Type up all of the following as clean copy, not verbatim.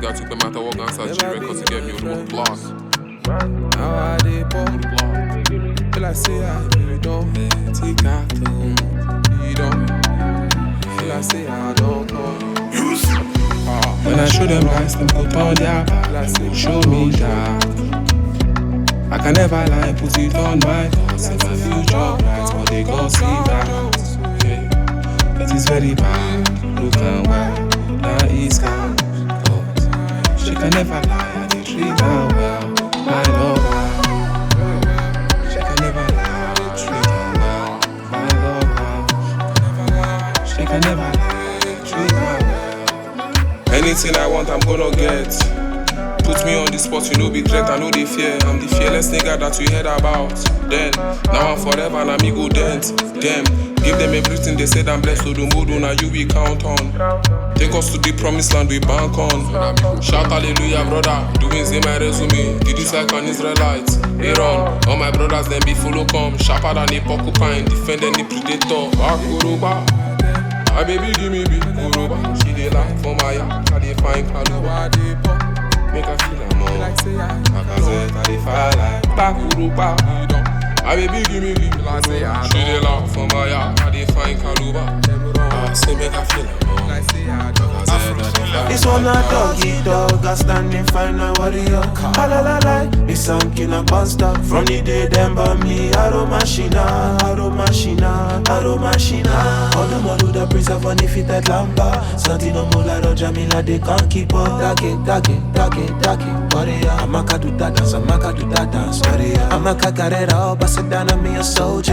guy took the matter what answers G records to get me on the blast. Now I did pop. Feel I say I really don't take that you don't. Feel I say I don't know. When I show them lies, them put on their back. Show me that I can never lie, put it on my cause in my future bright, but they gon' see that. Yeah. It is very bad, look and why now it's calm. Cause she can never lie, I did treat her well, my lover. She can never lie, I did treat her well, my lover. She can never lie, I did treat her well. Anything I want, I'm gonna get. Put me on the spot, you know be threat, I know they fear. I'm the fearless nigga that you heard about. Then, now I'm forever and I'm ego dent. Them, give them everything they said I'm blessed. So the mood now you we count on. Take us to the promised land we bank on. Shout hallelujah brother, doing say my resume. Did this like an Israelite? Aaron, all my brothers then be follow come. Sharper than a porcupine, defend any predator. Akuruba, my baby give me big Kuruba. She dey laugh for my yard, I dey find Kaluba. Make her feel I'm on. Like say I dey fire like Bakuruba. I baby give me big Kuruba. She dey laugh for my yard, I dey find Kaluba. Say make her feel I'm on. Like say I This one a doggy dog, a standing fine a warrior. La la la la, me sank a basta. From the day them by me, Aro machina, Aro machina, Aro machina. All the more do the preserve on the fitted lamba. Santino Mola Jamila, they can't keep up. Dake, warrior. Amaka do that dance, Amaka do that dance, warrior. Amaka carrera, Basadana, me a soldier.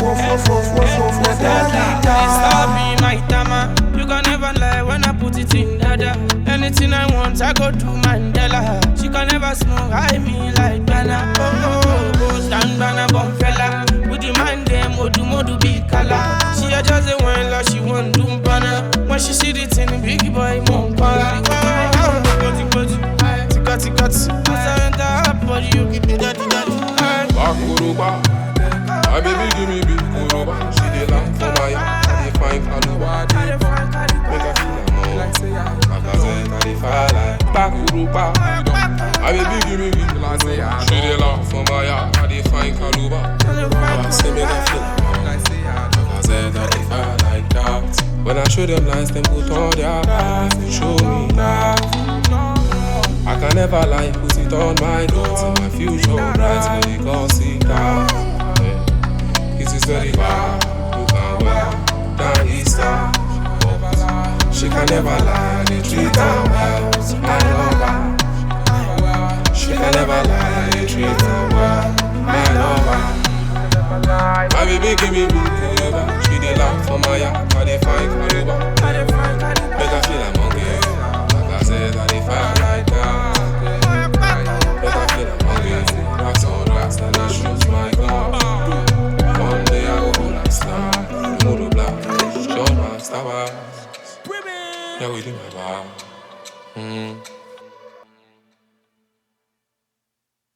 Stop me, my tama. You can never lie when I put it in dada. Anything I want, I go do Mandela. She can never smoke, high me like Ghana. Oh, stand banana bomb fella. With the mind them, modu big color. She a just a wine like she want doom banana. When she see the thing, big boy, mom para. Tika. As I enter her body, you give me that. Bakuruba, my baby give me big Kuruba. She dey laugh for my yard, I dey find Kaluba. Make her feel I'm on. Like I dey fire like Bakuruba. My baby give me big Kuruba. She dey laugh for my yard, I dey find Kaluba. Say make her feel I'm on. Like I dey fire like that. When I show them lies, them put on their back. Show me that I can never lie, put it on my doors. In my future bright, but they can't see that. Yeah. It is very bad, you can wear down Easter. She can never lie, they treat her well, my lover. She can never lie, they treat her well, my lover. My baby give me big Kuruba. She dey laugh for my yard, I dey find Kaluba. Make her feel I'm hungry. Like I said, I dey fire like that. Make her feel I'm hungry. Rocks on rocks, and they shoot my gun. One day I go hold like star. Modo black, short man, star. Yeah, we do my bar.